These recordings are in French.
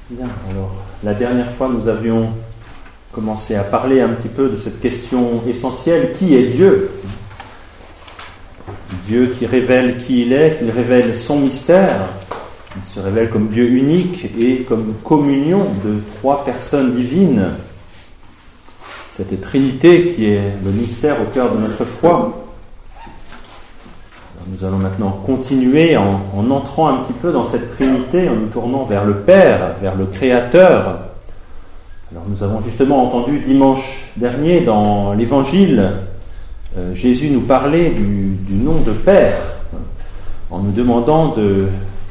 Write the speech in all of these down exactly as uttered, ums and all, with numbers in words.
Bien, alors, la dernière fois, nous avions commencé à parler un petit peu de cette question essentielle, qui est Dieu ? Dieu qui révèle qui il est, qui révèle son mystère. Il se révèle comme Dieu unique et comme communion de trois personnes divines. Cette Trinité qui est le mystère au cœur de notre foi. Nous allons maintenant continuer en, en entrant un petit peu dans cette Trinité, en nous tournant vers le Père, vers le Créateur. Alors nous avons justement entendu dimanche dernier dans l'Évangile, euh, Jésus nous parlait du, du nom de Père, en nous demandant de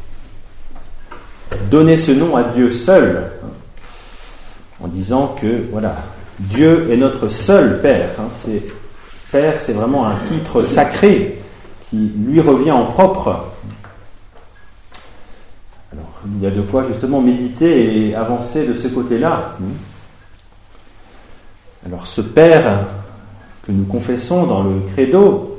donner ce nom à Dieu seul, en disant que voilà, Dieu est notre seul Père. Hein, c'est, Père, c'est vraiment un titre sacré qui lui revient en propre. Alors, il y a de quoi justement méditer et avancer de ce côté-là. Alors, ce Père que nous confessons dans le Credo,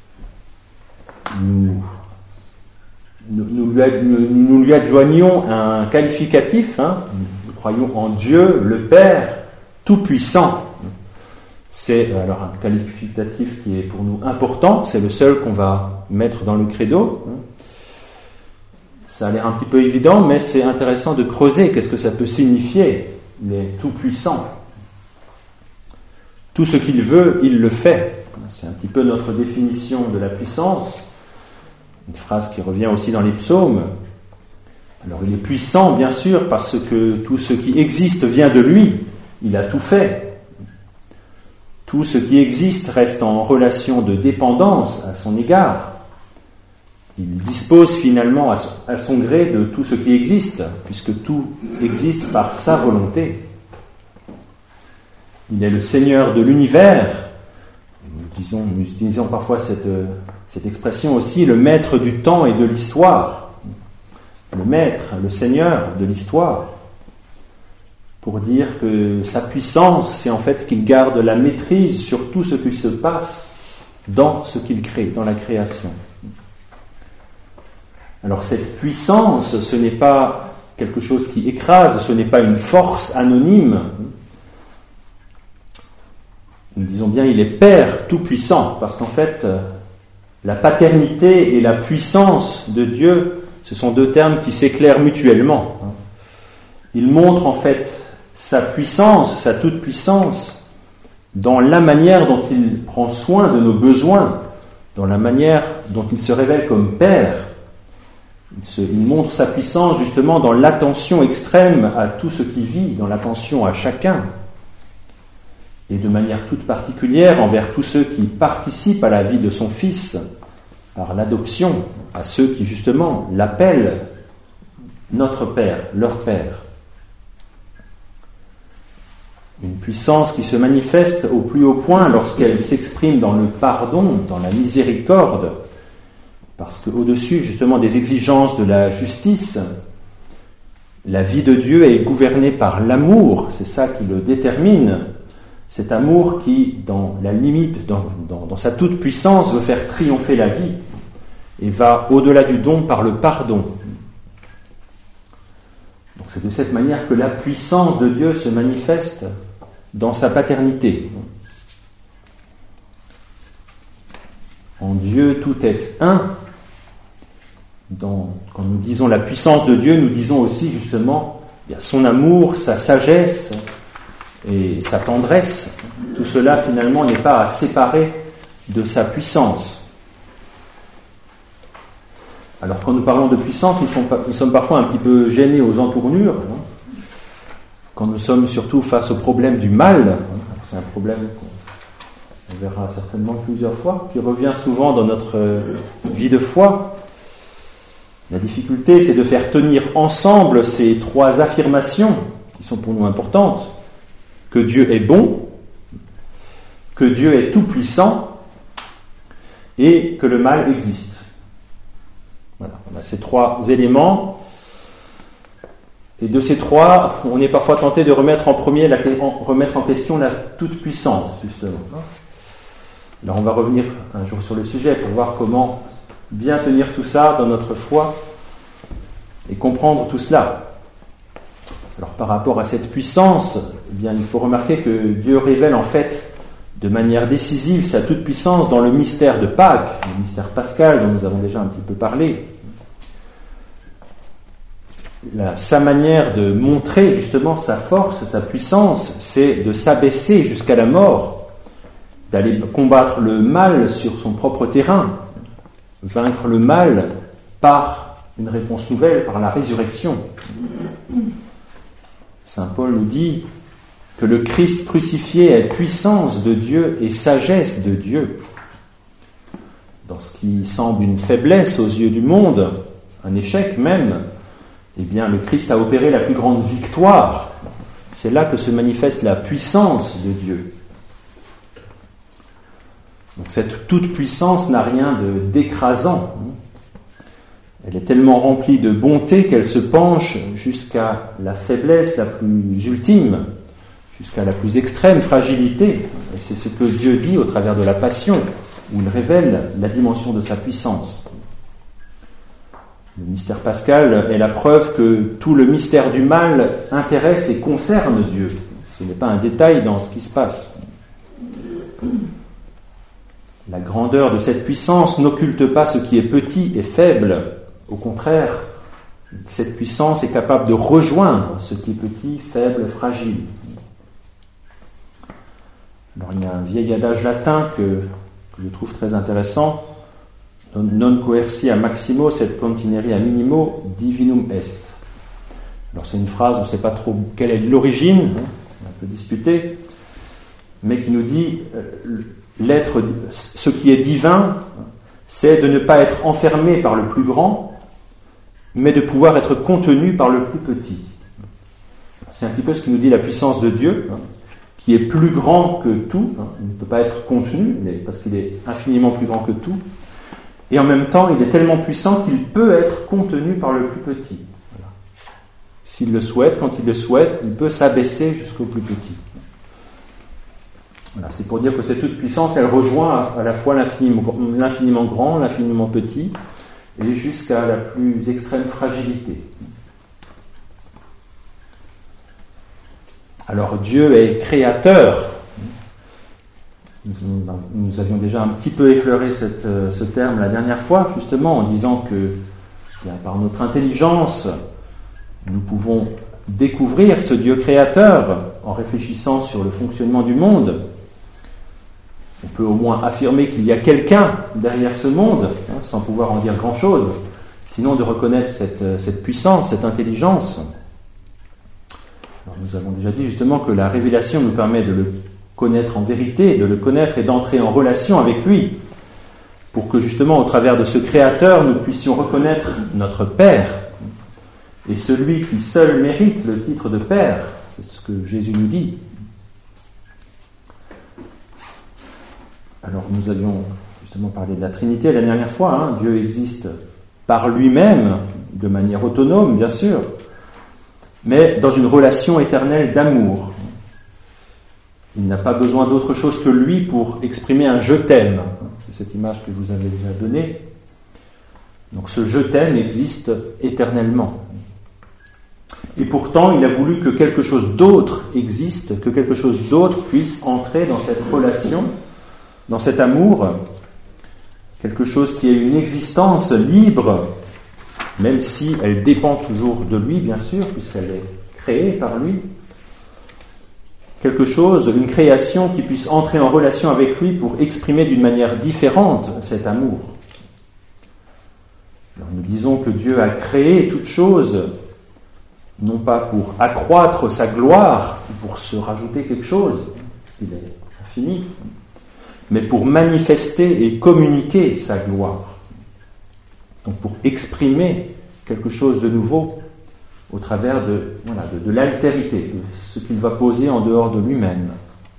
nous, nous, nous, lui, nous, nous lui adjoignons un qualificatif. Hein. Nous croyons en Dieu, le Père Tout-Puissant. C'est alors un qualificatif qui est pour nous important, c'est le seul qu'on va mettre dans le credo. Ça a l'air un petit peu évident, mais c'est intéressant de creuser. Qu'est-ce que ça peut signifier, les tout-puissants ? Tout ce qu'il veut, il le fait. C'est un petit peu notre définition de la puissance. Une phrase qui revient aussi dans les psaumes. Alors il est puissant, bien sûr, parce que tout ce qui existe vient de lui. Il a tout fait. Tout ce qui existe reste en relation de dépendance à son égard. Il dispose finalement à son gré de tout ce qui existe, puisque tout existe par sa volonté. Il est le Seigneur de l'univers. Nous, disons, nous utilisons parfois cette, cette expression aussi, le maître du temps et de l'histoire. Le maître, le Seigneur de l'histoire. Pour dire que sa puissance, c'est en fait qu'il garde la maîtrise sur tout ce qui se passe dans ce qu'il crée, dans la création. Alors cette puissance, ce n'est pas quelque chose qui écrase, ce n'est pas une force anonyme. Nous disons bien, il est Père tout-puissant, parce qu'en fait, la paternité et la puissance de Dieu, ce sont deux termes qui s'éclairent mutuellement. Il montre en fait sa puissance, sa toute-puissance, dans la manière dont il prend soin de nos besoins, dans la manière dont il se révèle comme Père. Il, se, il montre sa puissance justement dans l'attention extrême à tout ce qui vit, dans l'attention à chacun, et de manière toute particulière envers tous ceux qui participent à la vie de son Fils, par l'adoption, à ceux qui justement l'appellent notre Père, leur Père. Une puissance qui se manifeste au plus haut point lorsqu'elle s'exprime dans le pardon, dans la miséricorde, parce qu'au-dessus justement des exigences de la justice, la vie de Dieu est gouvernée par l'amour, c'est ça qui le détermine, cet amour qui, dans la limite, dans, dans, dans sa toute-puissance, veut faire triompher la vie et va au-delà du don par le pardon. Donc c'est de cette manière que la puissance de Dieu se manifeste dans sa paternité. En Dieu, tout est un. Dans, quand nous disons la puissance de Dieu, nous disons aussi justement il y a son amour, sa sagesse et sa tendresse. Tout cela finalement n'est pas à séparer de sa puissance. Alors quand nous parlons de puissance, nous sommes, nous sommes parfois un petit peu gênés aux entournures, hein, quand nous sommes surtout face au problème du mal. C'est un problème qu'on verra certainement plusieurs fois, qui revient souvent dans notre vie de foi. La difficulté, c'est de faire tenir ensemble ces trois affirmations qui sont pour nous importantes. Que Dieu est bon, que Dieu est tout-puissant et que le mal existe. Voilà, on a ces trois éléments. Et de ces trois, on est parfois tenté de remettre en premier, la, en, remettre en question la toute-puissance, justement. Alors on va revenir un jour sur le sujet pour voir comment bien tenir tout ça dans notre foi et comprendre tout cela. Alors par rapport à cette puissance, eh bien, il faut remarquer que Dieu révèle en fait de manière décisive sa toute-puissance dans le mystère de Pâques, le mystère pascal dont nous avons déjà un petit peu parlé. La, sa manière de montrer justement sa force, sa puissance, c'est de s'abaisser jusqu'à la mort, d'aller combattre le mal sur son propre terrain, vaincre le mal par une réponse nouvelle, par la résurrection. Saint Paul nous dit que le Christ crucifié est puissance de Dieu et sagesse de Dieu. Dans ce qui semble une faiblesse aux yeux du monde, un échec même, eh bien, le Christ a opéré la plus grande victoire. C'est là que se manifeste la puissance de Dieu. Donc cette toute-puissance n'a rien de d'écrasant. Elle est tellement remplie de bonté qu'elle se penche jusqu'à la faiblesse la plus ultime, jusqu'à la plus extrême fragilité. Et c'est ce que Dieu dit au travers de la Passion, où il révèle la dimension de sa puissance. Le mystère pascal est la preuve que tout le mystère du mal intéresse et concerne Dieu. Ce n'est pas un détail dans ce qui se passe. La grandeur de cette puissance n'occulte pas ce qui est petit et faible. Au contraire, cette puissance est capable de rejoindre ce qui est petit, faible, fragile. Alors, il y a un vieil adage latin que, que je trouve très intéressant. Non coercia maximo sed contineria minimo divinum est. Alors c'est une phrase, on ne sait pas trop quelle est l'origine, c'est un peu disputé, mais qui nous dit euh, l'être, ce qui est divin, c'est de ne pas être enfermé par le plus grand, mais de pouvoir être contenu par le plus petit. C'est un petit peu ce qui nous dit la puissance de Dieu, hein, qui est plus grand que tout. Hein, il ne peut pas être contenu, mais parce qu'il est infiniment plus grand que tout. Et en même temps, il est tellement puissant qu'il peut être contenu par le plus petit. Voilà. S'il le souhaite, quand il le souhaite, il peut s'abaisser jusqu'au plus petit. Voilà, c'est pour dire que cette toute-puissance, elle rejoint à la fois l'infiniment, l'infiniment grand, l'infiniment petit, et jusqu'à la plus extrême fragilité. Alors Dieu est créateur. Nous avions déjà un petit peu effleuré cette, ce terme la dernière fois, justement, en disant que bien, par notre intelligence, nous pouvons découvrir ce Dieu créateur en réfléchissant sur le fonctionnement du monde. On peut au moins affirmer qu'il y a quelqu'un derrière ce monde, hein, sans pouvoir en dire grand-chose, sinon de reconnaître cette, cette puissance, cette intelligence. Alors, nous avons déjà dit justement que la révélation nous permet de le connaître en vérité, de le connaître et d'entrer en relation avec lui, pour que justement au travers de ce Créateur, nous puissions reconnaître notre Père, et celui qui seul mérite le titre de Père. C'est ce que Jésus nous dit. Alors nous avions justement parlé de la Trinité la dernière fois, hein. Dieu existe par lui-même, de manière autonome bien sûr, mais dans une relation éternelle d'amour. Il n'a pas besoin d'autre chose que lui pour exprimer un « je t'aime ». C'est cette image que je vous avais déjà donnée. Donc ce « je t'aime » existe éternellement. Et pourtant, il a voulu que quelque chose d'autre existe, que quelque chose d'autre puisse entrer dans cette relation, dans cet amour, quelque chose qui ait une existence libre, même si elle dépend toujours de lui, bien sûr, puisqu'elle est créée par lui. Quelque chose, une création qui puisse entrer en relation avec lui pour exprimer d'une manière différente cet amour. Alors nous disons que Dieu a créé toute chose, non pas pour accroître sa gloire, ou pour se rajouter quelque chose, parce qu'il est infini, mais pour manifester et communiquer sa gloire. Donc pour exprimer quelque chose de nouveau au travers de, voilà, de, de l'altérité, de ce qu'il va poser en dehors de lui-même.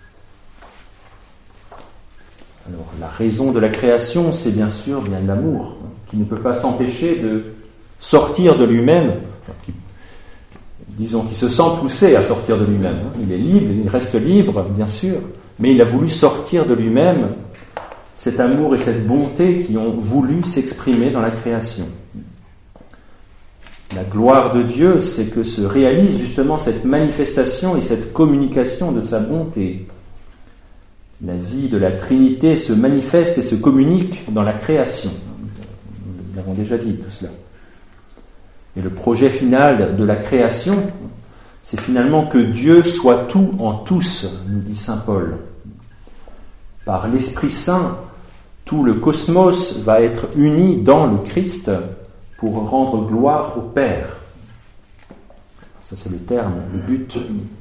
Alors, la raison de la création, c'est bien sûr bien l'amour, hein, qui ne peut pas s'empêcher de sortir de lui-même, enfin, qui, disons, qui se sent poussé à sortir de lui-même. Hein. Il est libre, il reste libre, bien sûr, mais il a voulu sortir de lui-même cet amour et cette bonté qui ont voulu s'exprimer dans la création. La gloire de Dieu, c'est que se réalise justement cette manifestation et cette communication de sa bonté. La vie de la Trinité se manifeste et se communique dans la création. Nous l'avons déjà dit tout cela. Et le projet final de la création, c'est finalement que Dieu soit tout en tous, nous dit saint Paul. Par l'Esprit Saint, tout le cosmos va être uni dans le Christ pour rendre gloire au Père. Ça, c'est le terme, le but.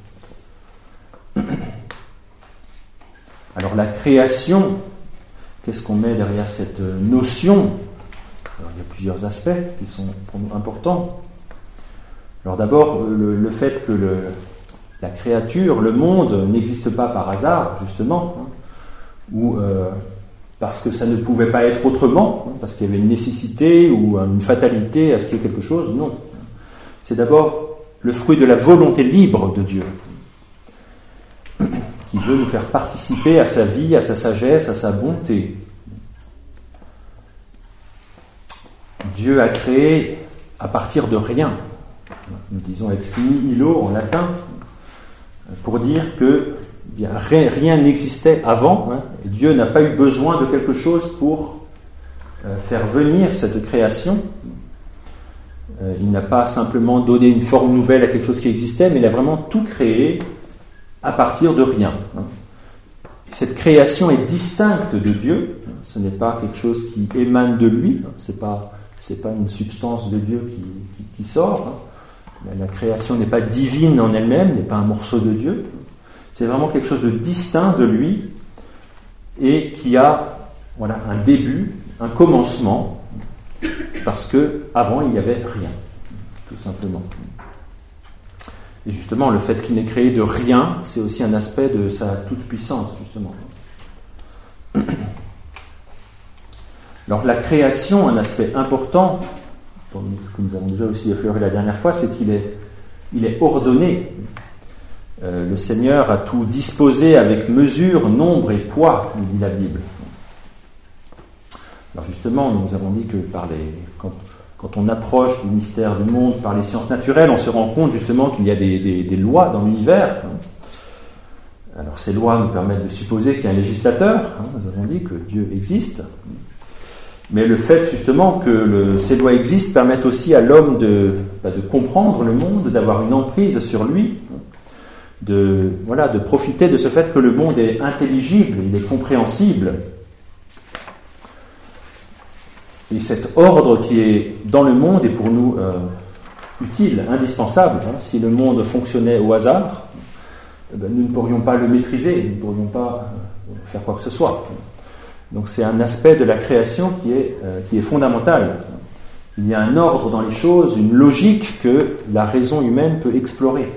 Alors, la création, qu'est-ce qu'on met derrière cette notion ? Alors, il y a plusieurs aspects qui sont pour nous importants. Alors, d'abord, le, le fait que le, la créature, le monde, n'existe pas par hasard, justement, hein, ou euh, parce que ça ne pouvait pas être autrement, hein, parce qu'il y avait une nécessité ou une fatalité à ce qu'il y ait quelque chose, non. C'est d'abord le fruit de la volonté libre de Dieu, qui veut nous faire participer à sa vie, à sa sagesse, à sa bonté. Dieu a créé à partir de rien. Nous disons ex nihilo en latin, pour dire que bien, rien n'existait avant. Hein, et Dieu n'a pas eu besoin de quelque chose pour euh, faire venir cette création. Euh, il n'a pas simplement donné une forme nouvelle à quelque chose qui existait, mais il a vraiment tout créé à partir de rien. Hein. Et cette création est distincte de Dieu. Ce n'est pas quelque chose qui émane de lui. Hein, c'est pas, c'est pas une substance de Dieu qui, qui, qui sort. Hein. La, la création n'est pas divine en elle-même, n'est pas un morceau de Dieu. C'est vraiment quelque chose de distinct de lui et qui a voilà, un début, un commencement, parce qu'avant il n'y avait rien, tout simplement. Et justement, le fait qu'il n'ait créé de rien, c'est aussi un aspect de sa toute-puissance, justement. Alors la création, un aspect important, que nous avons déjà aussi effleuré la dernière fois, c'est qu'il est, il est ordonné. Euh, le Seigneur a tout disposé avec mesure, nombre et poids, nous dit la Bible. Alors justement, nous avons dit que par les, quand, quand on approche du mystère du monde par les sciences naturelles, on se rend compte justement qu'il y a des, des, des lois dans l'univers. Alors ces lois nous permettent de supposer qu'il y a un législateur. Nous avons dit que Dieu existe. Mais le fait justement que le, ces lois existent permettent aussi à l'homme de, bah, de comprendre le monde, d'avoir une emprise sur lui, de, voilà, de profiter de ce fait que le monde est intelligible, il est compréhensible. Et cet ordre qui est dans le monde est pour nous euh, utile, indispensable. Hein. Si le monde fonctionnait au hasard, eh ben, nous ne pourrions pas le maîtriser, nous ne pourrions pas euh, faire quoi que ce soit. Donc c'est un aspect de la création qui est, euh, qui est fondamental. Il y a un ordre dans les choses, une logique que la raison humaine peut explorer.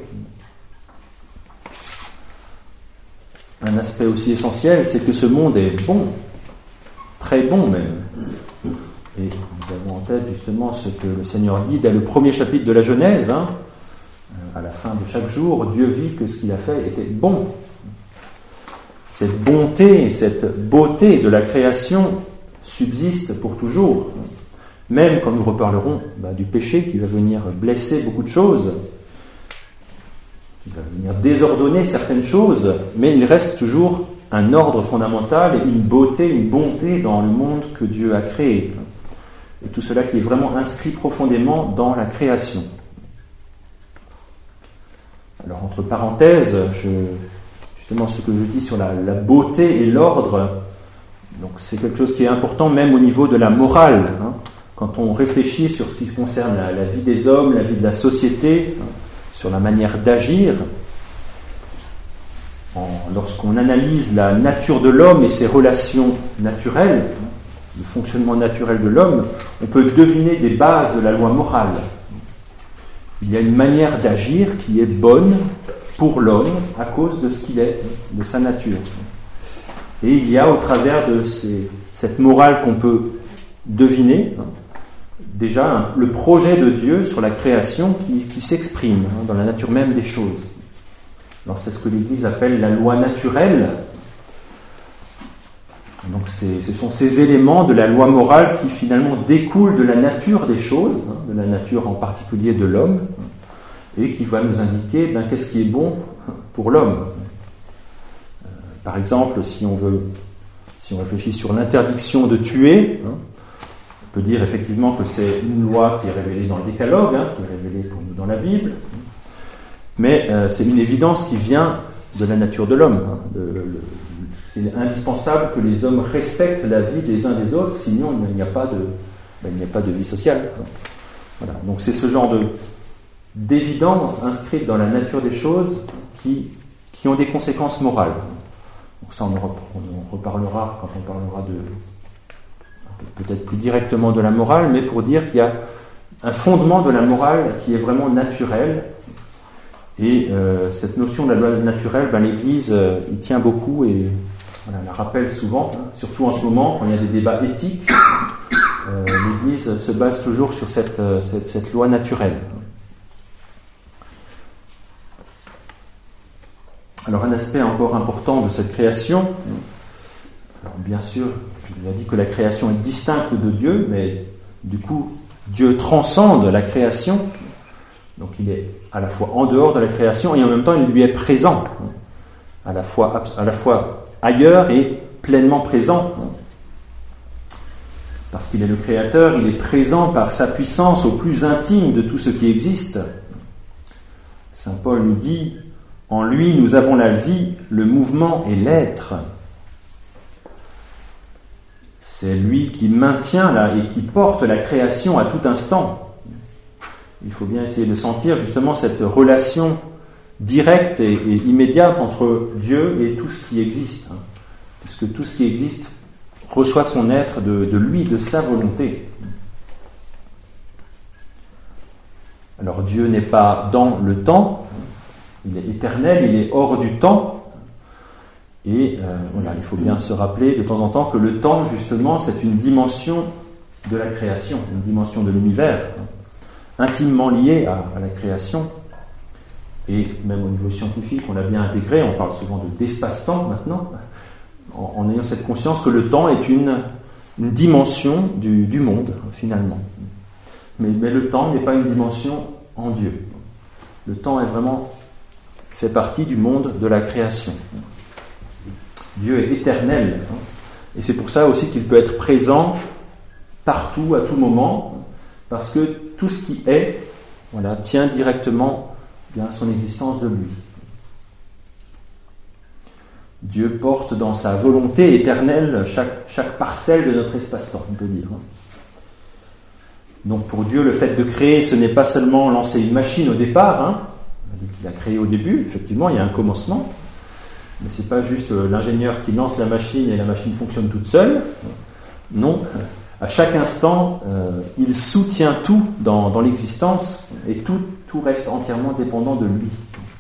Un aspect aussi essentiel, c'est que ce monde est bon, très bon même. Et nous avons en tête justement ce que le Seigneur dit dès le premier chapitre de la Genèse. Hein, à la fin de chaque jour, Dieu vit que ce qu'il a fait était bon. Cette bonté, cette beauté de la création subsiste pour toujours. Même quand nous reparlerons bah, du péché qui va venir blesser beaucoup de choses, qui va venir désordonner certaines choses, mais il reste toujours un ordre fondamental et une beauté, une bonté dans le monde que Dieu a créé. Et tout cela qui est vraiment inscrit profondément dans la création. Alors, entre parenthèses, je, justement, ce que je dis sur la, la beauté et l'ordre, donc c'est quelque chose qui est important même au niveau de la morale. Hein, quand on réfléchit sur ce qui concerne la, la vie des hommes, la vie de la société, hein, sur la manière d'agir, en, lorsqu'on analyse la nature de l'homme et ses relations naturelles, le fonctionnement naturel de l'homme, on peut deviner des bases de la loi morale. Il y a une manière d'agir qui est bonne pour l'homme à cause de ce qu'il est, de sa nature. Et il y a au travers de ces, cette morale qu'on peut deviner, hein, déjà un, le projet de Dieu sur la création qui, qui s'exprime hein, dans la nature même des choses. Alors c'est ce que l'Église appelle la loi naturelle. Donc c'est, ce sont ces éléments de la loi morale qui finalement découlent de la nature des choses, hein, de la nature en particulier de l'homme, et qui va nous indiquer ben, qu'est-ce qui est bon pour l'homme. Euh, par exemple, si on veut, si on réfléchit sur l'interdiction de tuer, hein, on peut dire effectivement que c'est une loi qui est révélée dans le Décalogue, hein, qui est révélée pour nous dans la Bible, mais euh, c'est une évidence qui vient de la nature de l'homme. Hein, de, le, c'est indispensable que les hommes respectent la vie des uns des autres, sinon il n'y a pas de, ben, il n'y a pas de vie sociale. Voilà. Donc c'est ce genre de, d'évidence inscrite dans la nature des choses qui, qui ont des conséquences morales. Donc ça on en on reparlera quand on parlera de, peut-être plus directement de la morale, mais pour dire qu'il y a un fondement de la morale qui est vraiment naturel. Et euh, cette notion de la loi naturelle, ben, l'Église euh, y tient beaucoup et voilà, la rappelle souvent, hein, surtout en ce moment, quand il y a des débats éthiques, euh, l'Église se base toujours sur cette, cette, cette loi naturelle. Alors un aspect encore important de cette création, alors bien sûr, je l'ai dit que la création est distincte de Dieu, mais du coup, Dieu transcende la création, donc il est à la fois en dehors de la création et en même temps il lui est présent, à la fois, à la fois ailleurs et pleinement présent. Parce qu'il est le Créateur, il est présent par sa puissance au plus intime de tout ce qui existe. Saint Paul nous dit, en lui nous avons la vie, le mouvement et l'être. C'est lui qui maintient là, et qui porte la création à tout instant. Il faut bien essayer de sentir justement cette relation directe et, et immédiate entre Dieu et tout ce qui existe. Hein, puisque tout ce qui existe reçoit son être de, de lui, de sa volonté. Alors Dieu n'est pas dans le temps, il est éternel, il est hors du temps. Et euh, voilà, il faut bien se rappeler de temps en temps que le temps, justement, c'est une dimension de la création, une dimension de l'univers, intimement liée à, à la création. Et même au niveau scientifique, on l'a bien intégré, on parle souvent de d'espace-temps maintenant, en, en ayant cette conscience que le temps est une, une dimension du, du monde, finalement. Mais, mais le temps n'est pas une dimension en Dieu. Le temps est vraiment, fait partie du monde de la création. Dieu est éternel, hein, et c'est pour ça aussi qu'il peut être présent partout, à tout moment, parce que tout ce qui est, voilà, tient directement bien à son existence de lui. Dieu porte dans sa volonté éternelle chaque, chaque parcelle de notre espace-temps, on peut dire. Donc pour Dieu, le fait de créer, ce n'est pas seulement lancer une machine au départ, hein, on a dit qu'il a créé au début, effectivement, il y a un commencement, mais ce n'est pas juste l'ingénieur qui lance la machine et la machine fonctionne toute seule. Non, à chaque instant, euh, il soutient tout dans, dans l'existence et tout, tout reste entièrement dépendant de lui.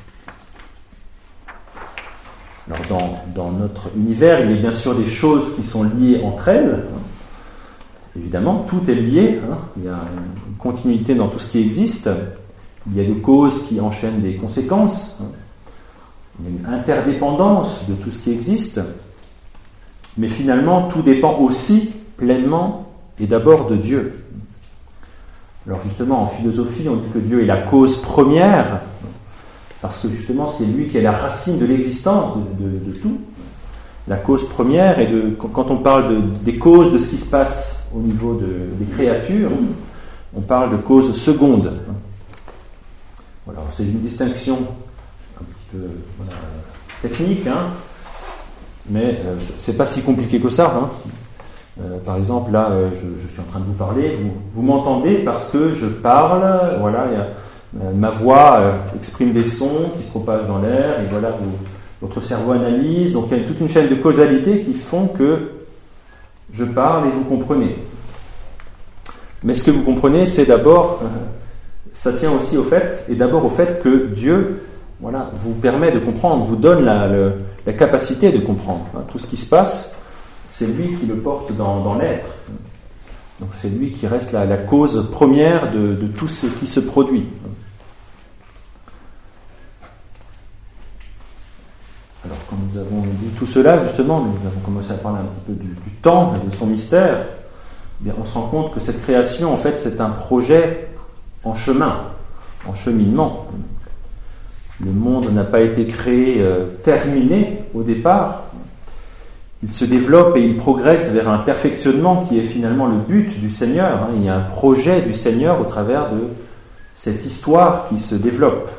Alors dans, dans notre univers, il y a bien sûr des choses qui sont liées entre elles. Évidemment, tout est lié. Hein. Il y a une continuité dans tout ce qui existe. Il y a des causes qui enchaînent des conséquences. Il y a une interdépendance de tout ce qui existe, mais finalement tout dépend aussi pleinement et d'abord de Dieu. Alors justement en philosophie on dit que Dieu est la cause première, parce que justement c'est lui qui est la racine de l'existence de, de, de tout. La cause première, et de, quand on parle de, des causes de ce qui se passe au niveau de, des créatures, on parle de causes secondes. Voilà, c'est une distinction un peu voilà, technique, hein, mais euh, c'est pas si compliqué que ça. Hein. Euh, par exemple, là, euh, je, je suis en train de vous parler, vous, vous m'entendez parce que je parle, voilà, y a, euh, ma voix euh, exprime des sons qui se propagent dans l'air, et voilà, vous, votre cerveau analyse, donc il y a toute une chaîne de causalité qui font que je parle et vous comprenez. Mais ce que vous comprenez, c'est d'abord, euh, ça tient aussi au fait, et d'abord au fait que Dieu, voilà, vous permet de comprendre, vous donne la, le, la capacité de comprendre. Hein, tout ce qui se passe, c'est lui qui le porte dans, dans l'être. Donc c'est lui qui reste la, la cause première de, de tout ce qui se produit. Alors quand nous avons dit tout cela, justement, nous avons commencé à parler un petit peu du, du temps et de son mystère, eh bien, on se rend compte que cette création, en fait, c'est un projet en chemin, en cheminement. Le monde n'a pas été créé, euh, terminé au départ. Il se développe et il progresse vers un perfectionnement qui est finalement le but du Seigneur. Il y a un projet du Seigneur au travers de cette histoire qui se développe.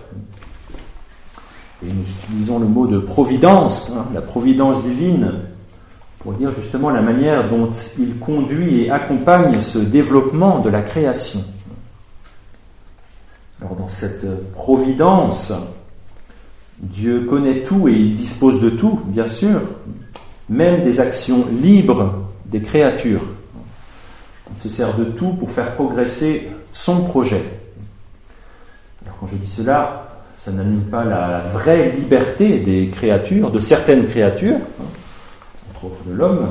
Et nous utilisons le mot de providence, hein, la providence divine, pour dire justement la manière dont il conduit et accompagne ce développement de la création. Alors dans cette providence, Dieu connaît tout et il dispose de tout, bien sûr, même des actions libres des créatures. Il se sert de tout pour faire progresser son projet. Alors quand je dis cela, ça n'annule pas la vraie liberté des créatures, de certaines créatures, entre autres de l'homme.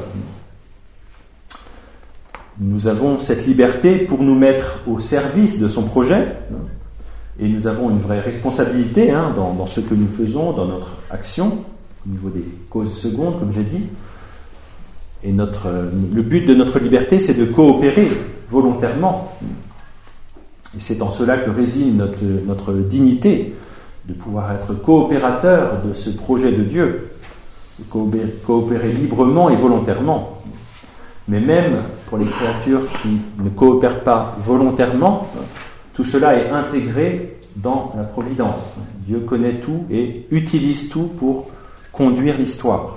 Nous avons cette liberté pour nous mettre au service de son projet, et nous avons une vraie responsabilité hein, dans, dans ce que nous faisons, dans notre action, au niveau des causes secondes, comme j'ai dit. Et notre, le but de notre liberté, c'est de coopérer volontairement. Et c'est en cela que réside notre, notre dignité, de pouvoir être coopérateur de ce projet de Dieu, de coopérer, coopérer librement et volontairement. Mais même pour les créatures qui ne coopèrent pas volontairement, tout cela est intégré dans la providence. Dieu connaît tout et utilise tout pour conduire l'histoire.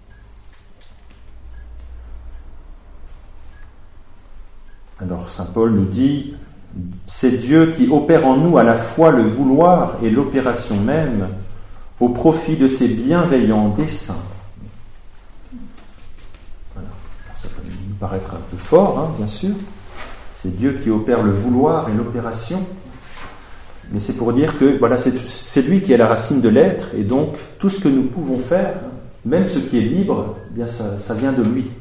Alors saint Paul nous dit: c'est Dieu qui opère en nous à la fois le vouloir et l'opération même, au profit de ses bienveillants desseins. Voilà. Ça peut nous paraître un peu fort, hein, bien sûr. C'est Dieu qui opère le vouloir et l'opération. Mais c'est pour dire que voilà, c'est, c'est lui qui est la racine de l'être, et donc tout ce que nous pouvons faire, même ce qui est libre, eh bien ça, ça vient de lui.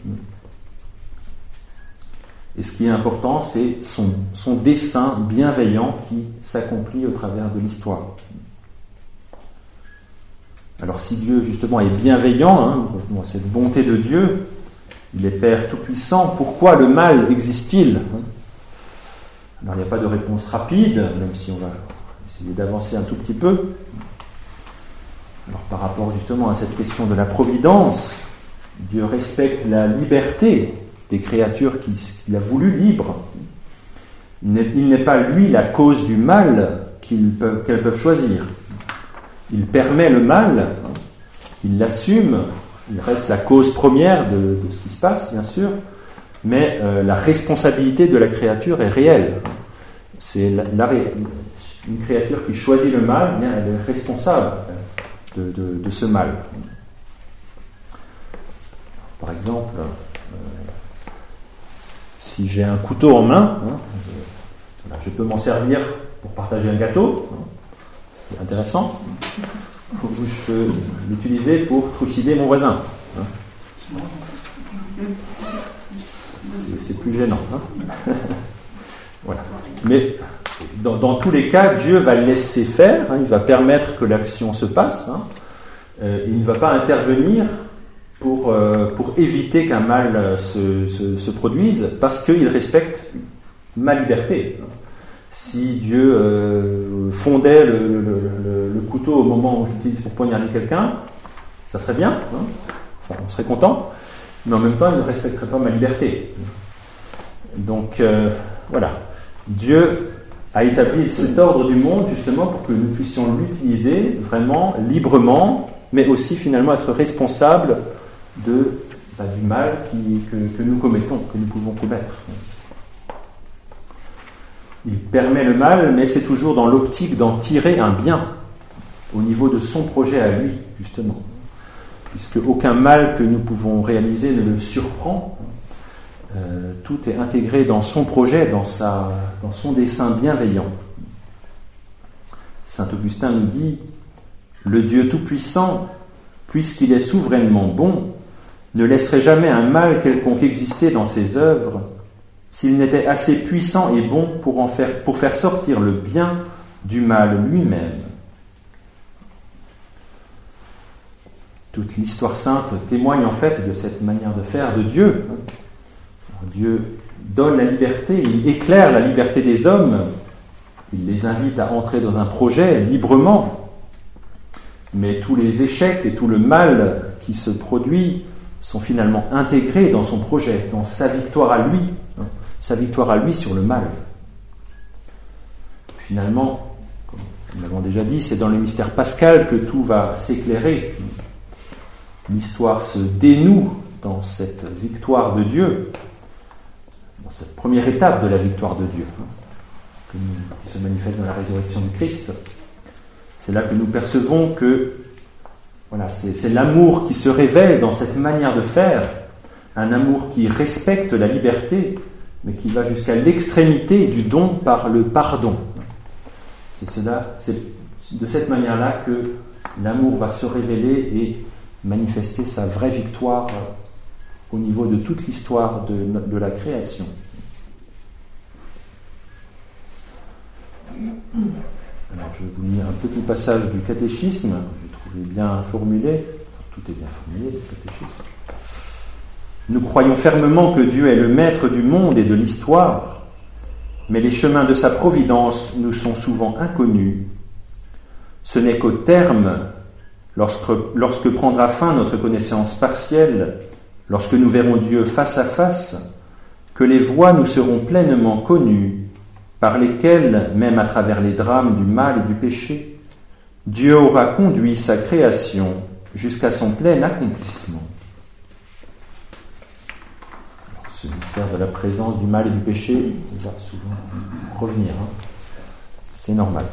Et ce qui est important, c'est son, son dessein bienveillant qui s'accomplit au travers de l'histoire. Alors si Dieu, justement, est bienveillant, hein, revenons à cette bonté de Dieu, il est Père Tout-Puissant, pourquoi le mal existe-t-il ? Alors il n'y a pas de réponse rapide, même si on va essayer d'avancer un tout petit peu. Alors par rapport justement à cette question de la providence, Dieu respecte la liberté des créatures qu'il a voulu libres. Il n'est, il n'est pas, lui, la cause du mal qu'ils peuvent, qu'elles peuvent choisir. Il permet le mal, il l'assume, il reste la cause première de, de ce qui se passe, bien sûr, mais euh, la responsabilité de la créature est réelle. C'est la, la, une créature qui choisit le mal, bien, elle est responsable de, de, de ce mal. Par exemple, si j'ai un couteau en main, hein, je, je peux m'en servir pour partager un gâteau, hein, c'est intéressant, ou je peux l'utiliser pour trucider mon voisin. Hein. C'est, c'est plus gênant. Hein. Voilà. Mais dans, dans tous les cas, Dieu va le laisser faire, hein, il va permettre que l'action se passe, hein, euh, il ne va pas intervenir Pour, euh, pour éviter qu'un mal euh, se, se, se produise, parce qu'il respecte ma liberté. Si Dieu euh, fondait le, le, le, le couteau au moment où j'utilise pour poignarder quelqu'un, ça serait bien, hein, enfin, on serait content, mais en même temps, il ne respecterait pas ma liberté. Donc, euh, voilà. Dieu a établi cet ordre du monde, justement, pour que nous puissions l'utiliser vraiment, librement, mais aussi, finalement, être responsables de, bah, du mal qui, que, que nous commettons, que nous pouvons commettre. Il permet le mal, mais c'est toujours dans l'optique d'en tirer un bien au niveau de son projet à lui, justement. Puisque aucun mal que nous pouvons réaliser ne le surprend. Euh, tout est intégré dans son projet, dans, sa, dans son dessein bienveillant. Saint Augustin nous dit: le Dieu Tout-Puissant, puisqu'il est souverainement bon, ne laisserait jamais un mal quelconque exister dans ses œuvres, s'il n'était assez puissant et bon pour, en faire, pour faire sortir le bien du mal lui-même. toute l'histoire sainte témoigne en fait de cette manière de faire de Dieu. Alors, Dieu donne la liberté, il éclaire la liberté des hommes, il les invite à entrer dans un projet librement, mais tous les échecs et tout le mal qui se produit sont finalement intégrés dans son projet, dans sa victoire à lui, hein, sa victoire à lui sur le mal. Finalement, comme nous l'avons déjà dit, c'est dans le mystère pascal que tout va s'éclairer. L'histoire se dénoue dans cette victoire de Dieu, dans cette première étape de la victoire de Dieu, hein, que nous, qui se manifeste dans la résurrection du Christ. C'est là que nous percevons que voilà, c'est, c'est l'amour qui se révèle dans cette manière de faire, un amour qui respecte la liberté, mais qui va jusqu'à l'extrémité du don par le pardon. C'est, cela, c'est de cette manière-là que l'amour va se révéler et manifester sa vraie victoire au niveau de toute l'histoire de, de la création. Alors, je vais vous lire un petit passage du catéchisme, que j'ai trouvé bien formulé. Tout est bien formulé, le catéchisme. Nous croyons fermement que Dieu est le maître du monde et de l'histoire, mais les chemins de sa providence nous sont souvent inconnus. Ce n'est qu'au terme, lorsque, lorsque prendra fin notre connaissance partielle, lorsque nous verrons Dieu face à face, que les voies nous seront pleinement connues, par lesquelles, même à travers les drames du mal et du péché, Dieu aura conduit sa création jusqu'à son plein accomplissement. Alors, ce mystère de la présence du mal et du péché va souvent revenir. Hein. C'est normal.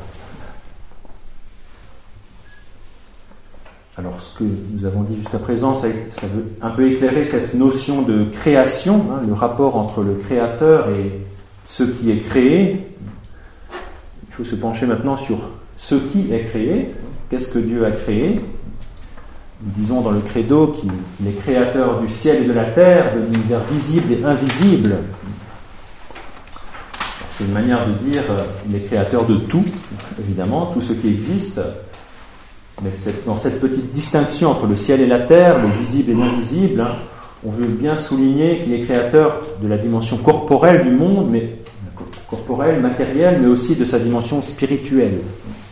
Alors, ce que nous avons dit jusqu'à présent, ça, ça veut un peu éclairer cette notion de création, hein, le rapport entre le Créateur et ce qui est créé. Il faut se pencher maintenant sur ce qui est créé. Qu'est-ce que Dieu a créé ? Nous disons dans le credo qu'il est créateur du ciel et de la terre, de l'univers visible et invisible. C'est une manière de dire qu'il est créateur de tout, évidemment, tout ce qui existe. Mais cette, dans cette petite distinction entre le ciel et la terre, le visible et l'invisible, hein, on veut bien souligner qu'il est créateur de la dimension corporelle du monde, mais corporelle, matérielle, mais aussi de sa dimension spirituelle.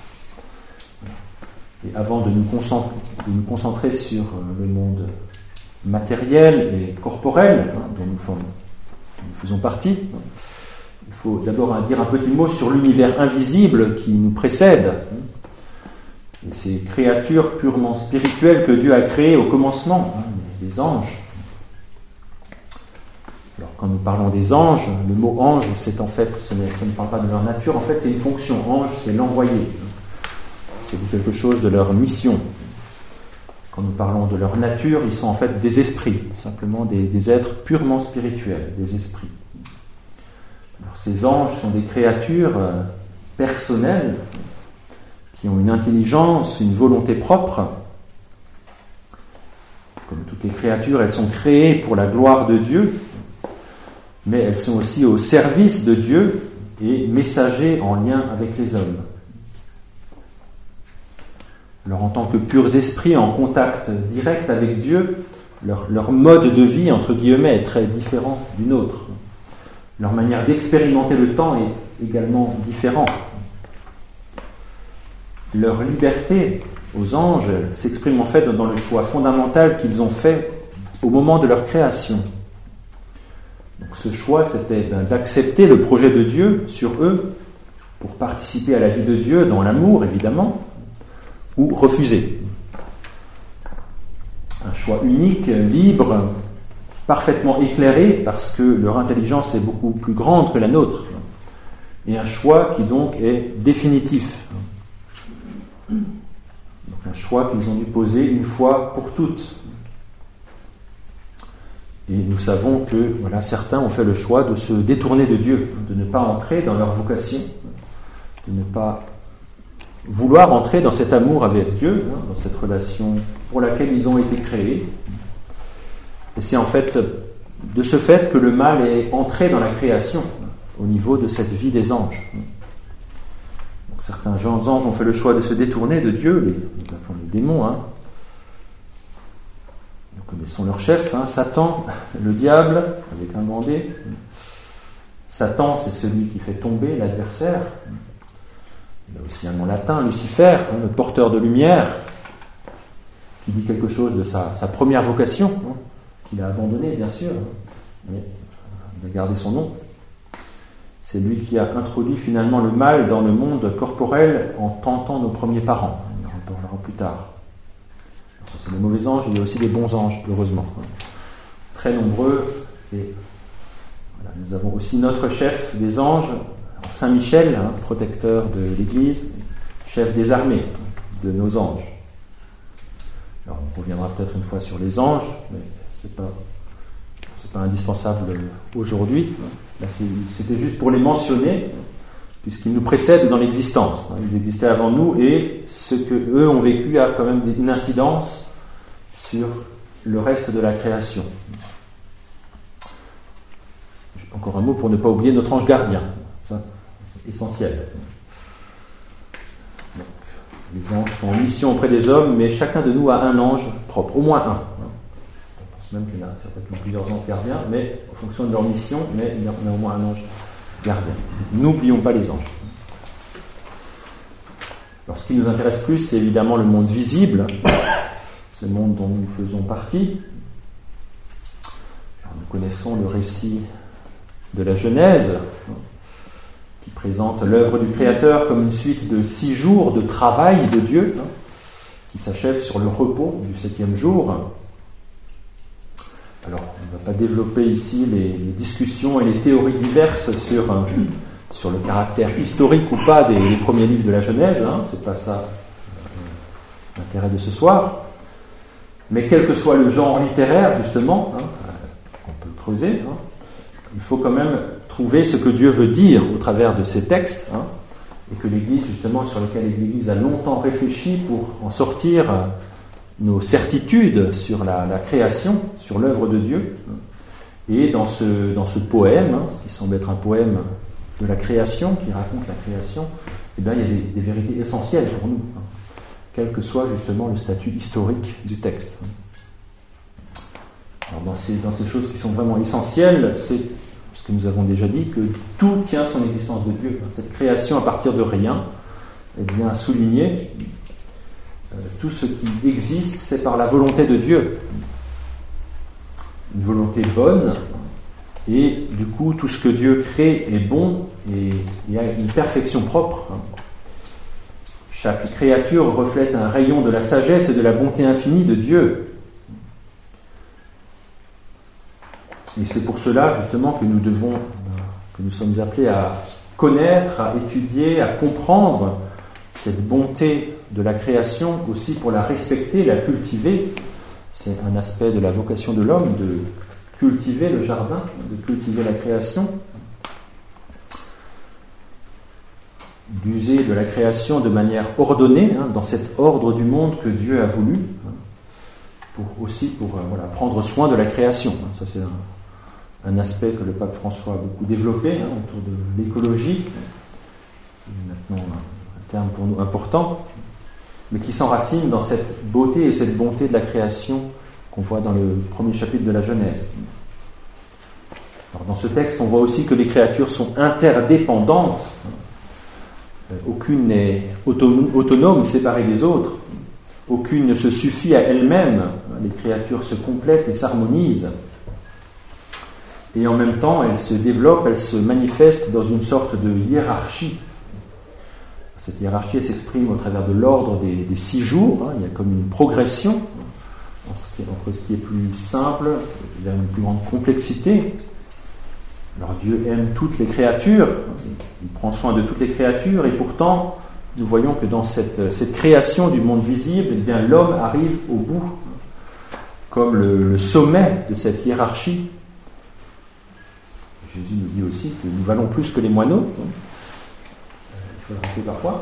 Et avant de nous concentrer, de nous concentrer sur le monde matériel et corporel, hein, dont nous, formons, nous faisons partie, il faut d'abord dire un petit mot sur l'univers invisible qui nous précède. Et ces créatures purement spirituelles que Dieu a créées au commencement, hein, les anges. Alors, quand nous parlons des anges, le mot ange, c'est en fait, ce ne, ça ne parle pas de leur nature, en fait, c'est une fonction. Ange, c'est l'envoyé. C'est quelque chose de leur mission. Quand nous parlons de leur nature, ils sont en fait des esprits, simplement des, des êtres purement spirituels, des esprits. Alors, ces anges sont des créatures euh, personnelles, qui ont une intelligence, une volonté propre. Comme toutes les créatures, elles sont créées pour la gloire de Dieu, mais elles sont aussi au service de Dieu et messagers en lien avec les hommes. Alors, en tant que purs esprits en contact direct avec Dieu, leur, leur mode de vie, entre guillemets, est très différent du nôtre. Leur manière d'expérimenter le temps est également différente. Leur liberté aux anges s'exprime en fait dans le choix fondamental qu'ils ont fait au moment de leur création. Donc ce choix, c'était d'accepter le projet de Dieu sur eux pour participer à la vie de Dieu dans l'amour, évidemment, ou refuser. Un choix unique, libre, parfaitement éclairé, parce que leur intelligence est beaucoup plus grande que la nôtre. Et un choix qui donc est définitif. Donc un choix qu'ils ont dû poser une fois pour toutes. Et nous savons que voilà, certains ont fait le choix de se détourner de Dieu, de ne pas entrer dans leur vocation, de ne pas vouloir entrer dans cet amour avec Dieu, hein, dans cette relation pour laquelle ils ont été créés. Et c'est en fait de ce fait que le mal est entré dans la création, au niveau de cette vie des anges. Donc, certains anges ont fait le choix de se détourner de Dieu, les, les démons, hein, connaissons leur chef, hein, Satan, le diable, avec un grand D. Satan, c'est celui qui fait tomber l'adversaire. Il a aussi un nom latin, Lucifer, hein, le porteur de lumière, qui dit quelque chose de sa, sa première vocation, hein, qu'il a abandonnée, bien sûr, hein, mais il a gardé son nom. C'est lui qui a introduit finalement le mal dans le monde corporel en tentant nos premiers parents. On en parlera plus tard. Alors, c'est les mauvais anges, il y a aussi des bons anges, heureusement. Très nombreux. Et voilà, nous avons aussi notre chef des anges, Saint Michel, hein, protecteur de l'Église, chef des armées de nos anges. Alors, on reviendra peut-être une fois sur les anges, mais c'est pas, c'est pas indispensable aujourd'hui. Là, c'était juste pour les mentionner, puisqu'ils nous précèdent dans l'existence. Ils existaient avant nous, et ce qu'eux ont vécu a quand même une incidence sur le reste de la création. Encore un mot pour ne pas oublier notre ange gardien. Ça, c'est essentiel. Donc, les anges sont en mission auprès des hommes, mais chacun de nous a un ange propre, au moins un. On pense même qu'il y en a certainement plusieurs anges gardiens, mais en fonction de leur mission, mais il y en a au moins un ange gardien. N'oublions pas les anges. Alors, ce qui nous intéresse plus, c'est évidemment le monde visible, ce monde dont nous faisons partie. Alors, nous connaissons le récit de la Genèse, qui présente l'œuvre du Créateur comme une suite de six jours de travail de Dieu, qui s'achève sur le repos du septième jour. Alors, on ne va pas développer ici les, les discussions et les théories diverses sur, sur le caractère historique ou pas des, des premiers livres de la Genèse, hein, c'est pas ça euh, l'intérêt de ce soir. Mais quel que soit le genre littéraire, justement, hein, on peut creuser, hein, il faut quand même trouver ce que Dieu veut dire au travers de ces textes, hein, et que l'Église, justement, sur lequel l'Église a longtemps réfléchi pour en sortir nos certitudes sur la, la création, sur l'œuvre de Dieu. Et dans ce, dans ce poème, hein, ce qui semble être un poème de la création, qui raconte la création, eh bien, il y a des, des vérités essentielles pour nous, hein, quel que soit justement le statut historique du texte. Alors, dans, ces, dans ces choses qui sont vraiment essentielles, c'est ce que nous avons déjà dit, que tout tient son existence de Dieu. Cette création à partir de rien est bien soulignée. Euh, tout ce qui existe, c'est par la volonté de Dieu. Une volonté bonne, et du coup, tout ce que Dieu crée est bon et, et a une perfection propre. Chaque créature reflète un rayon de la sagesse et de la bonté infinie de Dieu. Et c'est pour cela, justement, que nous devons, que nous sommes appelés à connaître, à étudier, à comprendre cette bonté de la création, aussi pour la respecter, la cultiver. C'est un aspect de la vocation de l'homme, de cultiver le jardin, de cultiver la création, d'user de la création de manière ordonnée, hein, dans cet ordre du monde que Dieu a voulu, hein, pour, aussi pour euh, voilà, prendre soin de la création. Ça, c'est un, un aspect que le pape François a beaucoup développé, hein, autour de l'écologie, qui est maintenant un terme pour nous important, mais qui s'enracine dans cette beauté et cette bonté de la création qu'on voit dans le premier chapitre de la Genèse. Alors, dans ce texte, on voit aussi que les créatures sont interdépendantes. Aucune n'est autonome, séparée des autres. Aucune ne se suffit à elle-même. Les créatures se complètent et s'harmonisent. Et en même temps, elles se développent, elles se manifestent dans une sorte de hiérarchie. Cette hiérarchie, elle s'exprime au travers de l'ordre des, des six jours. Il y a comme une progression entre ce qui est plus simple vers une plus grande complexité. Alors Dieu aime toutes les créatures, il prend soin de toutes les créatures, et pourtant, nous voyons que dans cette, cette création du monde visible, eh bien, l'homme arrive au bout, comme le, le sommet de cette hiérarchie. Jésus nous dit aussi que nous valons plus que les moineaux. Il faut le rappeler parfois.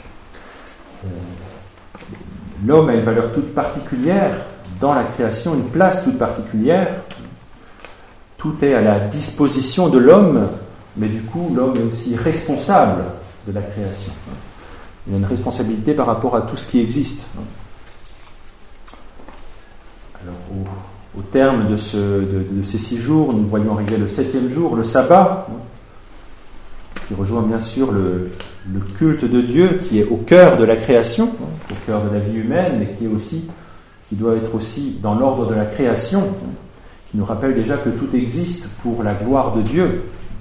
L'homme a une valeur toute particulière dans la création, une place toute particulière. Tout est à la disposition de l'homme, mais du coup, l'homme est aussi responsable de la création. Il a une responsabilité par rapport à tout ce qui existe. Alors, terme de, ce, de, de ces six jours, nous voyons arriver le septième jour, le sabbat, qui rejoint bien sûr le, le culte de Dieu, qui est au cœur de la création, au cœur de la vie humaine, mais qui est aussi, qui doit être aussi dans l'ordre de la création, qui nous rappelle déjà que tout existe pour la gloire de Dieu.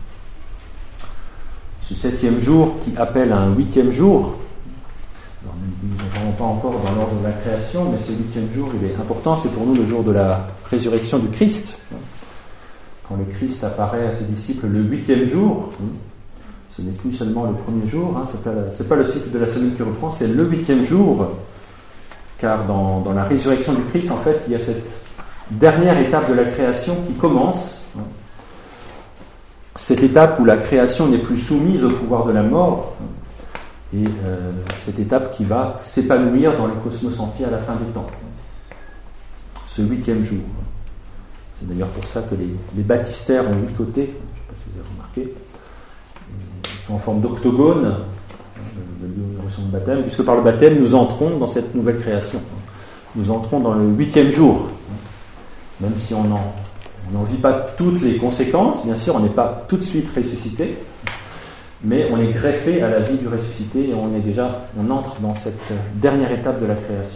Ce septième jour qui appelle à un huitième jour, alors nous ne sommes pas encore dans l'ordre de la création, mais ce huitième jour, il est important, c'est pour nous le jour de la résurrection du Christ. Quand le Christ apparaît à ses disciples le huitième jour, ce n'est plus seulement le premier jour, hein, ce n'est pas, c'est pas le cycle de la semaine qui reprend, c'est le huitième jour, car dans, dans la résurrection du Christ, en fait, il y a cette dernière étape de la création qui commence, hein, cette étape où la création n'est plus soumise au pouvoir de la mort, et euh, cette étape qui va s'épanouir dans le cosmos entier à la fin des temps. Ce huitième jour. C'est d'ailleurs pour ça que les, les baptistères ont huit côtés, je ne sais pas si vous avez remarqué. Ils sont en forme d'octogone, de l'immersion de baptême, puisque par le baptême, nous entrons dans cette nouvelle création. Nous entrons dans le huitième jour. Même si on n'en on n'en vit pas toutes les conséquences, bien sûr, on n'est pas tout de suite ressuscité, mais on est greffé à la vie du ressuscité et on est déjà, on entre dans cette dernière étape de la création.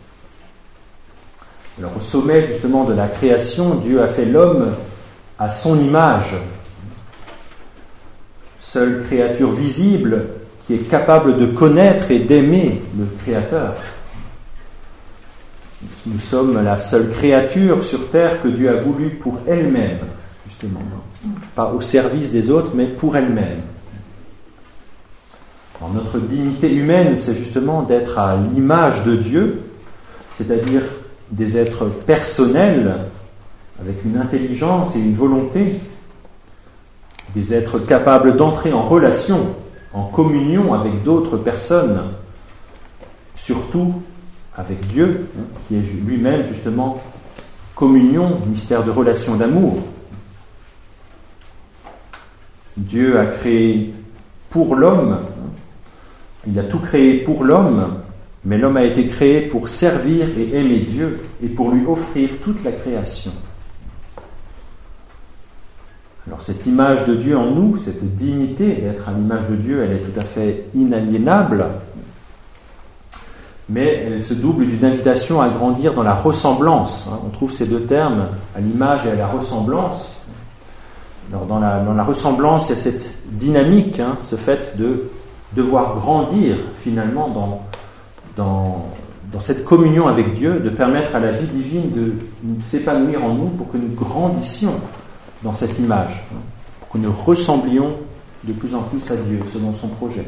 Alors, au sommet justement de la création, Dieu a fait l'homme à son image. Seule créature visible qui est capable de connaître et d'aimer le Créateur. Nous sommes la seule créature sur terre que Dieu a voulu pour elle-même, justement. Pas au service des autres, mais pour elle-même. Alors, notre dignité humaine, c'est justement d'être à l'image de Dieu, c'est-à-dire des êtres personnels, avec une intelligence et une volonté, des êtres capables d'entrer en relation, en communion avec d'autres personnes, surtout avec Dieu, qui est lui-même justement communion, mystère de relation d'amour. Dieu a créé pour l'homme, il a tout créé pour l'homme, mais l'homme a été créé pour servir et aimer Dieu et pour lui offrir toute la création. Alors cette image de Dieu en nous, cette dignité d'être à l'image de Dieu, elle est tout à fait inaliénable, mais elle se double d'une invitation à grandir dans la ressemblance. On trouve ces deux termes, à l'image et à la ressemblance. Alors dans la, dans la ressemblance, il y a cette dynamique, hein, ce fait de devoir grandir finalement dans, dans, dans cette communion avec Dieu, de permettre à la vie divine de s'épanouir en nous pour que nous grandissions dans cette image, pour que nous ressemblions de plus en plus à Dieu selon son projet.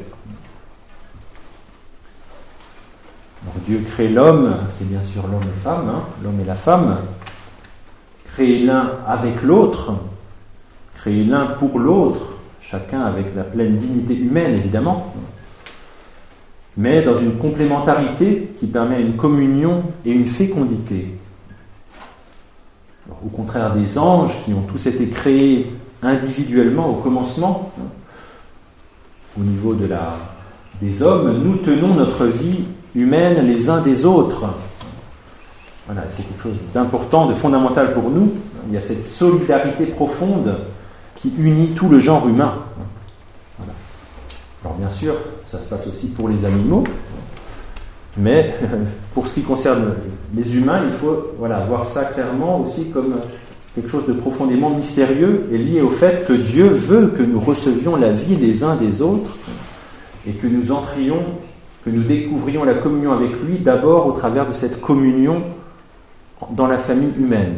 Alors Dieu crée l'homme, c'est bien sûr l'homme et femme, hein, l'homme et la femme, créer l'un avec l'autre, créer l'un pour l'autre, chacun avec la pleine dignité humaine évidemment, mais dans une complémentarité qui permet une communion et une fécondité. Alors, au contraire des anges qui ont tous été créés individuellement au commencement, hein, au niveau de la, des hommes, nous tenons notre vie humaine les uns des autres. Voilà, c'est quelque chose d'important, de fondamental pour nous. Il y a cette solidarité profonde qui unit tout le genre humain. Voilà. Alors bien sûr, ça se passe aussi pour les animaux, mais pour ce qui concerne les humains, il faut voilà, voir ça clairement aussi comme quelque chose de profondément mystérieux et lié au fait que Dieu veut que nous recevions la vie les uns des autres et que nous entrions, que nous découvrions la communion avec lui d'abord au travers de cette communion dans la famille humaine.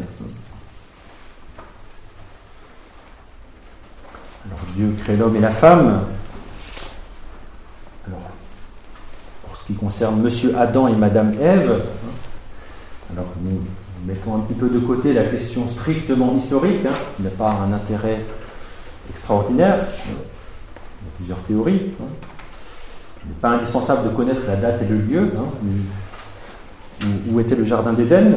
Alors Dieu crée l'homme et la femme. Alors, pour ce qui concerne Monsieur Adam et Madame Ève, alors nous mettons un petit peu de côté la question strictement historique, hein, qui n'a pas un intérêt extraordinaire. Il y a plusieurs théories. Hein. Il n'est pas indispensable de connaître la date et le lieu, hein, où, où était le jardin d'Éden.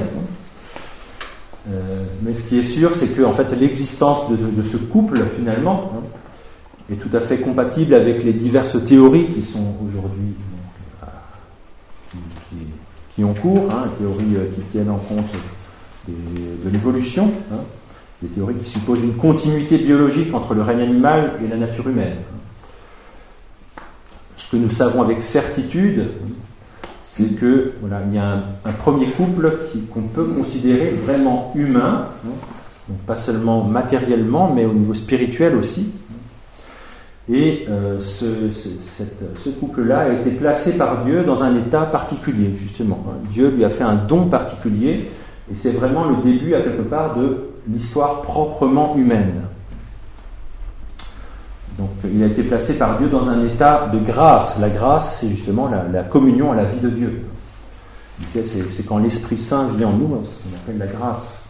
Euh, mais ce qui est sûr, c'est que en fait, l'existence de, de ce couple, finalement, hein, est tout à fait compatible avec les diverses théories qui sont aujourd'hui donc, qui, qui, qui ont cours, hein, théories qui tiennent en compte des, de l'évolution, hein, des théories qui supposent une continuité biologique entre le règne animal et la nature humaine. Ce que nous savons avec certitude, c'est que voilà, il y a un, un premier couple qui, qu'on peut considérer vraiment humain, hein, donc pas seulement matériellement, mais au niveau spirituel aussi. Et euh, ce, ce, cette, ce couple-là a été placé par Dieu dans un état particulier, justement. Dieu lui a fait un don particulier, et c'est vraiment le début, à quelque part, de l'histoire proprement humaine. Donc, il a été placé par Dieu dans un état de grâce. La grâce, c'est justement la, la communion à la vie de Dieu. C'est, c'est, c'est quand l'Esprit Saint vit en nous, c'est ce qu'on appelle la grâce.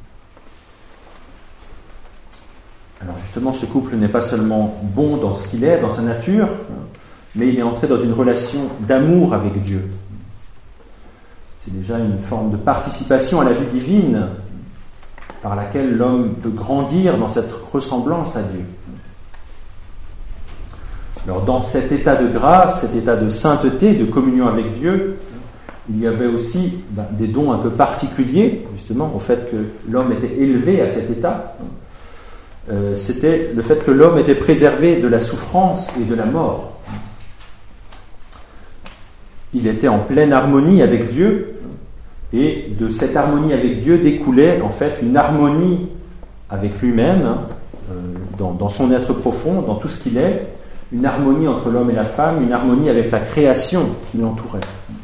Alors justement, ce couple n'est pas seulement bon dans ce qu'il est, dans sa nature, mais il est entré dans une relation d'amour avec Dieu. C'est déjà une forme de participation à la vie divine par laquelle l'homme peut grandir dans cette ressemblance à Dieu. Alors dans cet état de grâce, cet état de sainteté, de communion avec Dieu, il y avait aussi ben, des dons un peu particuliers, justement, au fait que l'homme était élevé à cet état. Euh, c'était le fait que l'homme était préservé de la souffrance et de la mort. Il était en pleine harmonie avec Dieu, et de cette harmonie avec Dieu découlait en fait une harmonie avec lui-même, hein, euh, dans, dans son être profond, dans tout ce qu'il est, une harmonie entre l'homme et la femme, une harmonie avec la création qui l'entourait.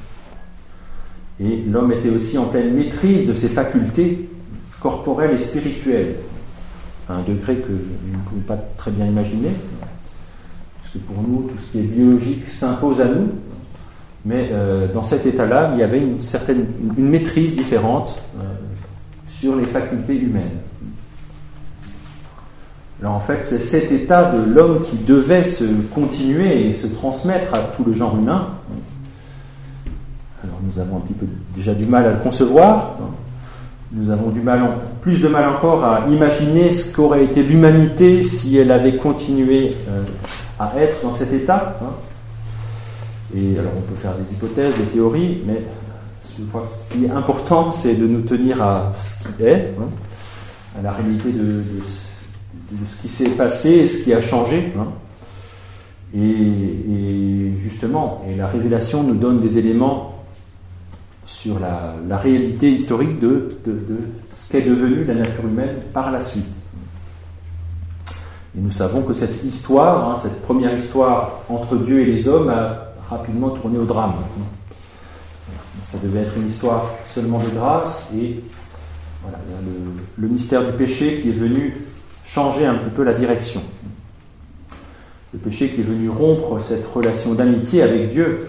Et l'homme était aussi en pleine maîtrise de ses facultés corporelles et spirituelles, à un degré que nous ne pouvons pas très bien imaginer, parce que pour nous, tout ce qui est biologique s'impose à nous, mais euh, dans cet état-là, il y avait une certaine une maîtrise différente euh, sur les facultés humaines. Alors en fait, c'est cet état de l'homme qui devait se continuer et se transmettre à tout le genre humain. Alors nous avons un petit peu déjà du mal à le concevoir. Nous avons du mal, en, plus de mal encore à imaginer ce qu'aurait été l'humanité si elle avait continué euh, à être dans cet état. Hein. Et alors on peut faire des hypothèses, des théories, mais je crois que ce qui est important, c'est de nous tenir à ce qui est, hein, à la réalité de, de, de ce qui s'est passé et ce qui a changé. Hein. Et, et justement, et la révélation nous donne des éléments sur la, la réalité historique de, de, de ce qu'est devenue la nature humaine par la suite. Et nous savons que cette histoire, hein, cette première histoire entre Dieu et les hommes a rapidement tourné au drame. Ça devait être une histoire seulement de grâce, et voilà, il y a le, le mystère du péché qui est venu changer un petit peu la direction. Le péché qui est venu rompre cette relation d'amitié avec Dieu.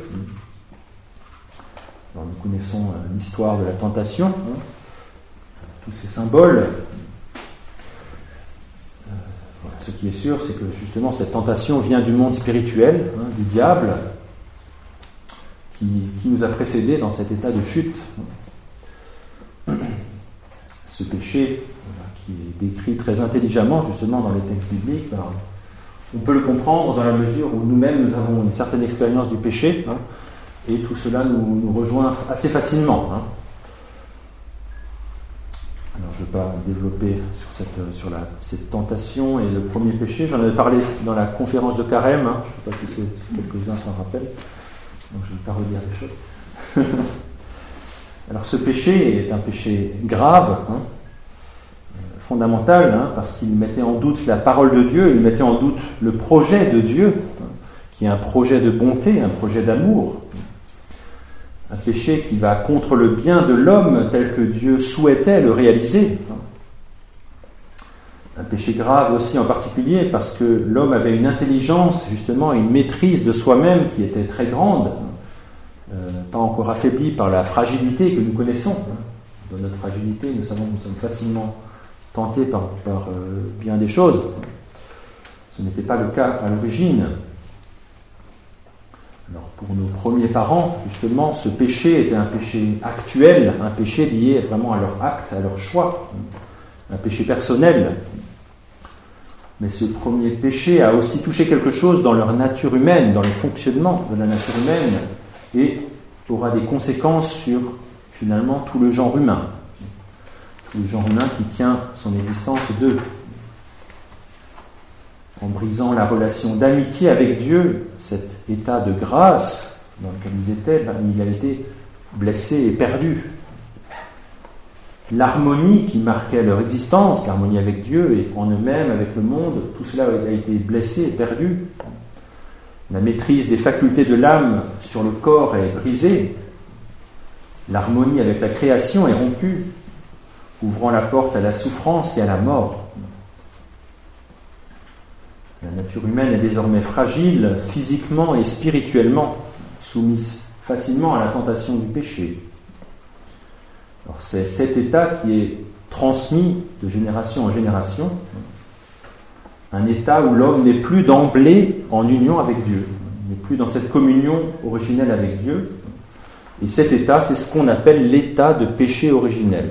Alors nous connaissons l'histoire de la tentation, hein, tous ces symboles. Euh, voilà, ce qui est sûr, c'est que justement cette tentation vient du monde spirituel, hein, du diable, qui, qui nous a précédés dans cet état de chute. Ce péché, voilà, qui est décrit très intelligemment justement dans les textes bibliques, alors, on peut le comprendre dans la mesure où nous-mêmes nous avons une certaine expérience du péché, hein, et tout cela nous, nous rejoint assez facilement. Hein. Alors je ne vais pas développer sur, cette, sur la, cette tentation et le premier péché. J'en avais parlé dans la conférence de Carême. Hein. Je ne sais pas si, si quelques-uns s'en rappellent. Donc je ne vais pas redire les choses. Alors ce péché est un péché grave, hein, fondamental, hein, parce qu'il mettait en doute la parole de Dieu, il mettait en doute le projet de Dieu, hein, qui est un projet de bonté, un projet d'amour. Un péché qui va contre le bien de l'homme tel que Dieu souhaitait le réaliser. Un péché grave aussi en particulier parce que l'homme avait une intelligence, justement, et une maîtrise de soi-même qui était très grande, euh, pas encore affaiblie par la fragilité que nous connaissons. Dans notre fragilité, nous savons que nous sommes facilement tentés par, par euh, bien des choses. Ce n'était pas le cas à l'origine. Alors pour nos premiers parents, justement, ce péché était un péché actuel, un péché lié vraiment à leur acte, à leur choix, un péché personnel. Mais ce premier péché a aussi touché quelque chose dans leur nature humaine, dans le fonctionnement de la nature humaine, et aura des conséquences sur, finalement, tout le genre humain. le genre humain qui tient son existence d'eux. En brisant la relation d'amitié avec Dieu, cet état de grâce dans lequel ils étaient, ben, il a été blessé et perdu. L'harmonie qui marquait leur existence, l'harmonie avec Dieu et en eux-mêmes, avec le monde, tout cela a été blessé et perdu. La maîtrise des facultés de l'âme sur le corps est brisée. L'harmonie avec la création est rompue, ouvrant la porte à la souffrance et à la mort. La nature humaine est désormais fragile, physiquement et spirituellement, soumise facilement à la tentation du péché. Alors c'est cet état qui est transmis de génération en génération, un état où l'homme n'est plus d'emblée en union avec Dieu, il n'est plus dans cette communion originelle avec Dieu. Et cet état, c'est ce qu'on appelle l'état de péché originel.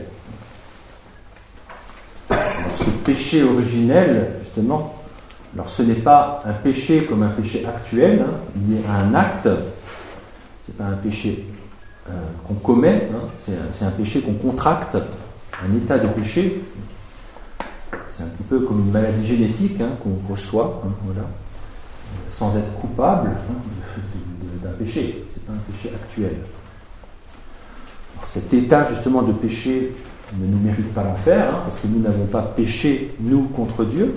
Alors, ce péché originel, justement, alors ce n'est pas un péché comme un péché actuel, hein, lié à un acte, c'est pas un péché euh, qu'on commet, hein, c'est, un, c'est un péché qu'on contracte, un état de péché. C'est un petit peu comme une maladie génétique hein, qu'on reçoit, hein, voilà, sans être coupable hein, de, de, d'un péché. C'est pas un péché actuel. Alors, cet état justement de péché ne nous mérite pas l'enfer, hein, parce que nous n'avons pas péché nous contre Dieu.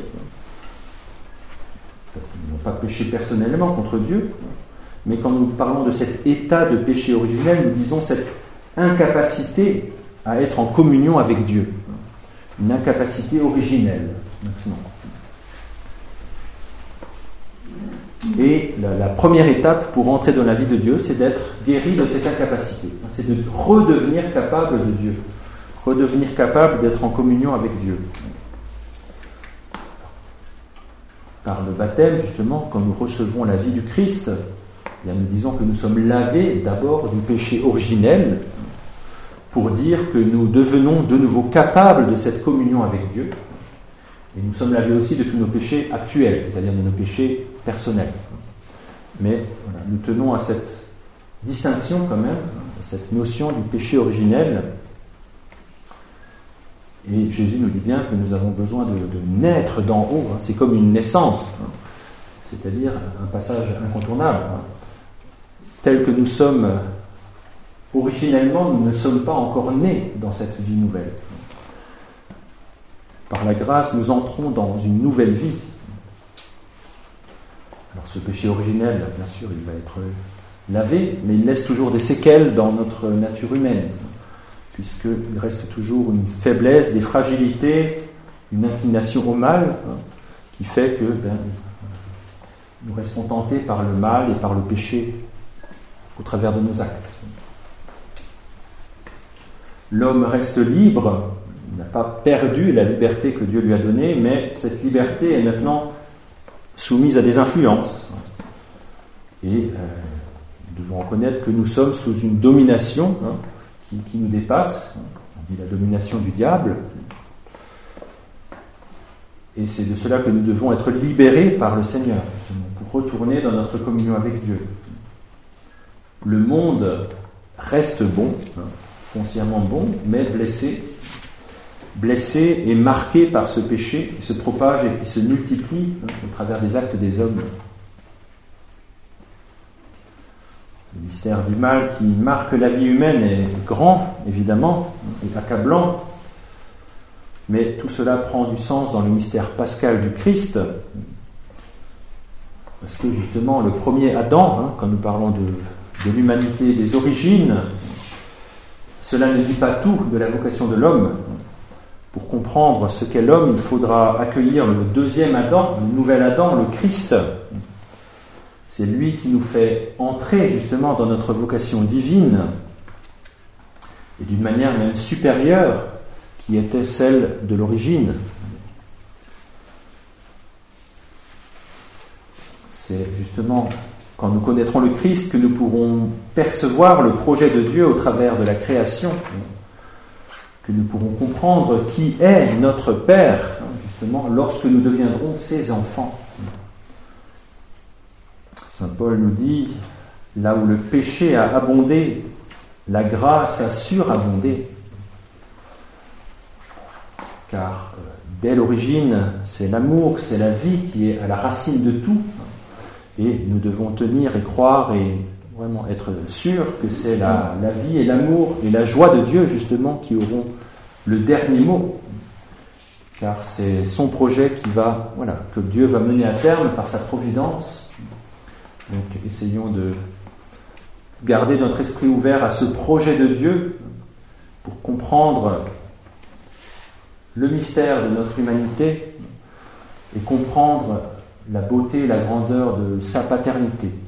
Parce que nous n'avons pas péché personnellement contre Dieu, mais quand nous parlons de cet état de péché originel, nous disons cette incapacité à être en communion avec Dieu, une incapacité originelle. Maintenant. Et la, la première étape pour entrer dans la vie de Dieu, c'est d'être guéri de cette incapacité, c'est de redevenir capable de Dieu, redevenir capable d'être en communion avec Dieu. Par le baptême, justement, quand nous recevons la vie du Christ, eh bien, nous disons que nous sommes lavés d'abord du péché originel pour dire que nous devenons de nouveau capables de cette communion avec Dieu. Et nous sommes lavés aussi de tous nos péchés actuels, c'est-à-dire de nos péchés personnels. Mais voilà, nous tenons à cette distinction quand même, à cette notion du péché originel. Et Jésus nous dit bien que nous avons besoin de, de naître d'en haut. Hein. C'est comme une naissance, hein. C'est-à-dire un passage incontournable. Hein. Tel que nous sommes originellement, nous ne sommes pas encore nés dans cette vie nouvelle. Par la grâce, nous entrons dans une nouvelle vie. Alors ce péché originel, bien sûr, il va être lavé, mais il laisse toujours des séquelles dans notre nature humaine, puisqu'il reste toujours une faiblesse, des fragilités, une inclination au mal, hein, qui fait que ben, nous restons tentés par le mal et par le péché au travers de nos actes. L'homme reste libre, il n'a pas perdu la liberté que Dieu lui a donnée, mais cette liberté est maintenant soumise à des influences. Et euh, nous devons reconnaître que nous sommes sous une domination hein, qui, qui nous dépasse. On dit la domination du diable. Et c'est de cela que nous devons être libérés par le Seigneur, pour retourner dans notre communion avec Dieu. Le monde reste bon, hein, foncièrement bon, mais blessé, blessé et marqué par ce péché qui se propage et qui se multiplie hein, au travers des actes des hommes. Le mystère du mal qui marque la vie humaine est grand, évidemment, et accablant, mais tout cela prend du sens dans le mystère pascal du Christ, parce que justement le premier Adam, hein, quand nous parlons de, de l'humanité, des origines, cela ne dit pas tout de la vocation de l'homme. Pour comprendre ce qu'est l'homme, il faudra accueillir le deuxième Adam, le nouvel Adam, le Christ. C'est lui qui nous fait entrer justement dans notre vocation divine, et d'une manière même supérieure, qui était celle de l'origine. C'est justement quand nous connaîtrons le Christ que nous pourrons percevoir le projet de Dieu au travers de la création, que nous pourrons comprendre qui est notre Père, justement, lorsque nous deviendrons ses enfants. Saint Paul nous dit, là où le péché a abondé, la grâce a surabondé. car euh, dès l'origine, c'est l'amour, c'est la vie qui est à la racine de tout, et nous devons tenir et croire et vraiment être sûrs que c'est la, la vie et l'amour et la joie de Dieu justement qui auront le dernier mot, car c'est son projet qui va, voilà, que Dieu va mener à terme par sa providence. Donc essayons de garder notre esprit ouvert à ce projet de Dieu pour comprendre le mystère de notre humanité et comprendre la beauté et la grandeur de sa paternité.